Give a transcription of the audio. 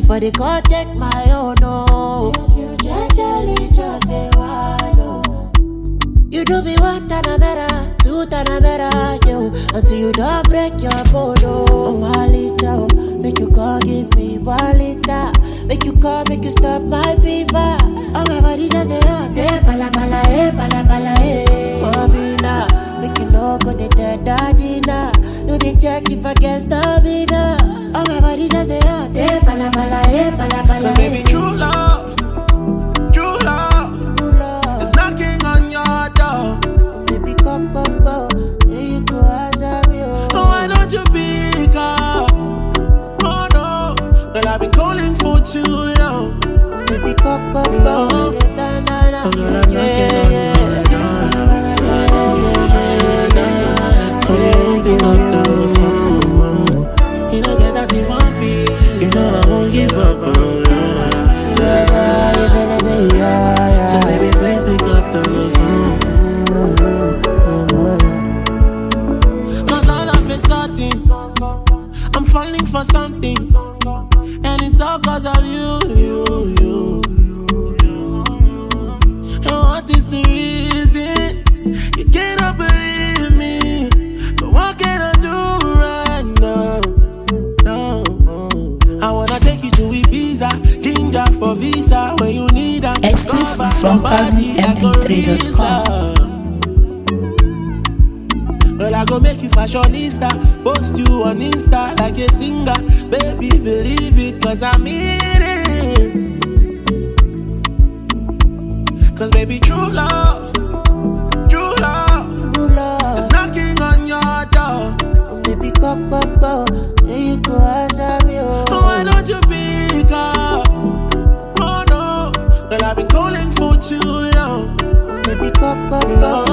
for the God take my own, no. Yes, you just a while, you do me one Tanamera, two Tanamera, yo. Until you don't break your bone, oh. I'm make you call, give me 1 liter. Make you call, make you stop my fever. Oh, my body just a hot, pala pala, pala, Mobina, make you know go the dead daddy na. Do the check if I get stamina. Oh, my body just a hot, pala pala, Cause baby, true love is knocking on your door. Baby, pop, here you go, answer me, oh. Why don't you pick up? Oh no, well I've been calling for too long. Baby, pop, I'm gonna knock it on your door. So you pick up the phone. You don't get that you want me. You know I won't give up on you. So baby, please pick up the phone. Cause all of a sudden I'm falling for something, and it's all cause of you. And what is the reason? You cannot believe me. But what can I do right now? No. I wanna take you to Ibiza, ginger for visa when you need a exclusive from PartyMP3.com. Well, I go make you fashionista, post you on Insta like a singer. Baby, believe it, cause I mean it. Cause baby, true love is knocking on your door. Baby, pop, here you go, answer me, oh. Why don't you pick up? Oh no, well I've been calling for too long. Baby, pop,